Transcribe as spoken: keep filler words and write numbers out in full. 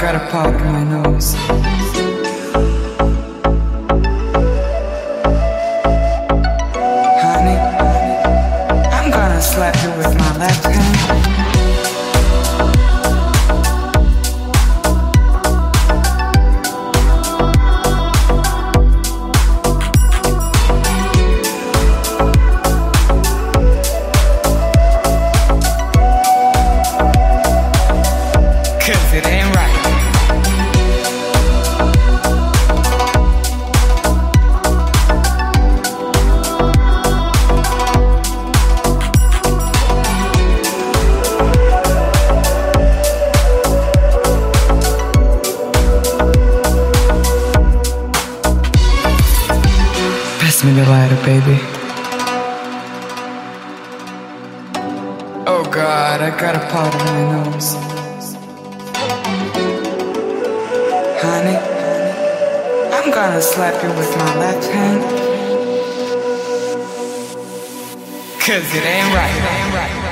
got a pop in my nose. Honey, I'm gonna slap you with my left hand. Pass me the lighter, baby. Oh God, I got a powder in my nose. Honey, I'm gonna slap you with my left hand. Cause it ain't right.